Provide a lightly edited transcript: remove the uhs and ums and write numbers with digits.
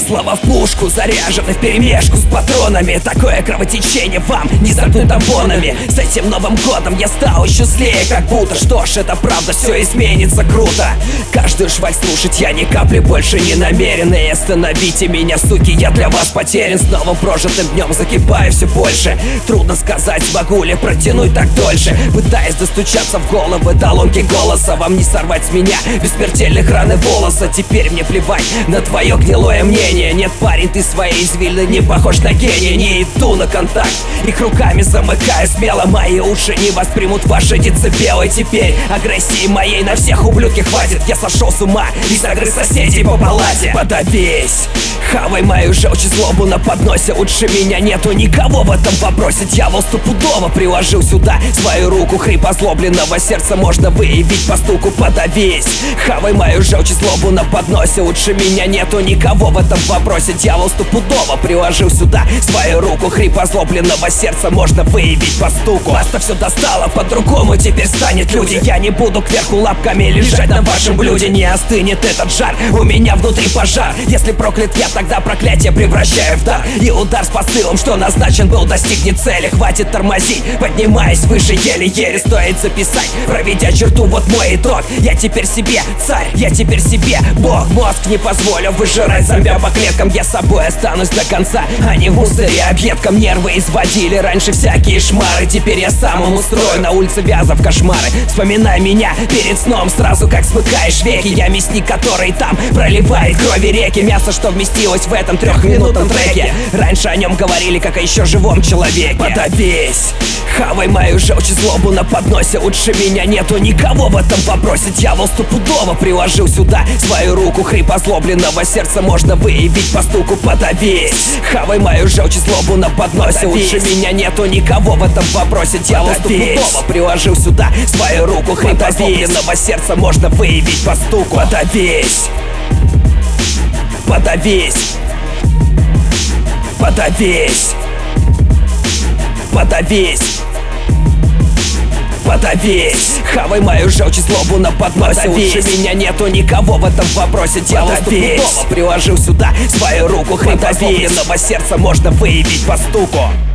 Слова в пушку, заряжены вперемешку с патронами. Такое кровотечение вам не заткнуть тампонами. С этим Новым годом я стал еще злее, как будто. Что ж, это правда, все изменится круто. Каждую шваль слушать я ни капли больше не намерен. И остановите меня, суки, я для вас потерян. С новым прожитым днем закипаю все больше. Трудно сказать, смогу ли протянуть так дольше. Пытаясь достучаться в головы до ломки голоса. Вам не сорвать с меня бессмертельных ран и волоса. Теперь мне плевать на твое гнилое мнение. Нет, парень, ты своей извилины не похож на гения. Не иду на контакт, их руками замыкаю смело. Мои уши не воспримут ваши децибелы. Теперь агрессии моей на всех, ублюдки, хватит. Я сошел с ума и загрыз соседей по палате. Подавись, хавай мою желчь и злобу на подносе. Лучше меня нету никого в этом вопросе. Дьявол стопудово приложил сюда свою руку. Хрип озлобленного сердца можно выявить по стуку. Подавись, хавай мою желчь и злобу на подносе. Лучше меня нету никого в этом вопросе. Дьявол стопудово приложил сюда свою руку. Хрип озлобленного сердца можно выявить по стуку. Вас-то все достало, по-другому теперь станет, люди. Я не буду кверху лапками лежать на вашем блюде. Не остынет этот жар, у меня внутри пожар. Если проклят я, тогда проклятие превращаю в дар. И удар с посылом, что назначен был, достигнет цели. Хватит тормозить, поднимаясь выше еле-еле. Стоит записать, проведя черту, вот мой итог. Я теперь себе царь, я теперь себе бог. Мозг не позволю выжирать зомбя по клеткам. Я собой останусь до конца, а не мусоре объедком. Нервы изводили раньше всякие шмары. Теперь я сам им устрою на улице Вязов кошмары. Вспоминай меня перед сном, сразу как смыкаешь веки. Я мясник, который там проливает крови реки. Мясо, что вместилось в этом трехминутном треке. Раньше о нем говорили, как о еще живом человеке. Подавись, хавай мою желчь и злобу на подносе. Лучше меня нету никого в этом вопросе. Дьявол стопудово приложил сюда свою руку. Хрип озлобленного сердца можно выявить по стуку. Подавись, хавай мою желчь и злобу на подносе. Лучше меня нету никого в этом вопросе. Дьявол стопудово приложил сюда свою руку. Хрип озлобленного сердца можно выявить по стуку. Подавись, подавись, подавись, подавись, подавись, хавай мою желчь и злобу на подносе. Лучше меня нету никого в этом вопросе. Дьявол стопудово приложил сюда свою руку. Хрип озлобленного сердца можно выявить по стуку.